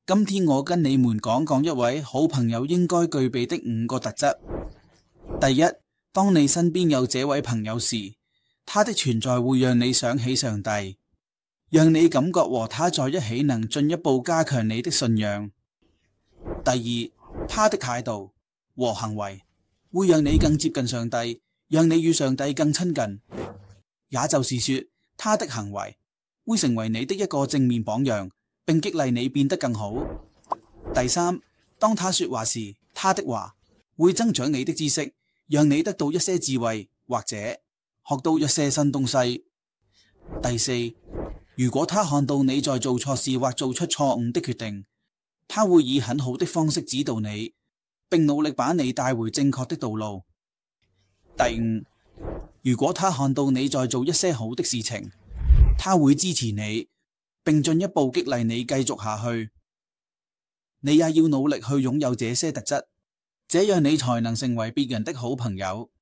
今天我跟你們講講一位好朋友應該具備的5個特質。第一，當你身邊有這位朋友時，他的存在會讓你想起上帝，讓你感覺和他在一起能進一步加強你的信仰。第二，他的態度和行為會讓你更接近上帝，讓你與上帝更親近。也就是說，他的行為會成為你的一個正面榜樣，並激勵你變得更好。第三，當他說話時，他的話會增長你的知識，讓你得到一些智慧，或者學到一些新東西。第四，如果他看到你在做錯事或做出錯誤的決定，他會以很好的方式指導你，並努力把你帶回正確的道路。第五，如果他看到你在做一些好的事情，他會支持你，並進一步激勵你繼續下去。你也要努力去擁有這些特質，這樣你才能成為別人的好朋友。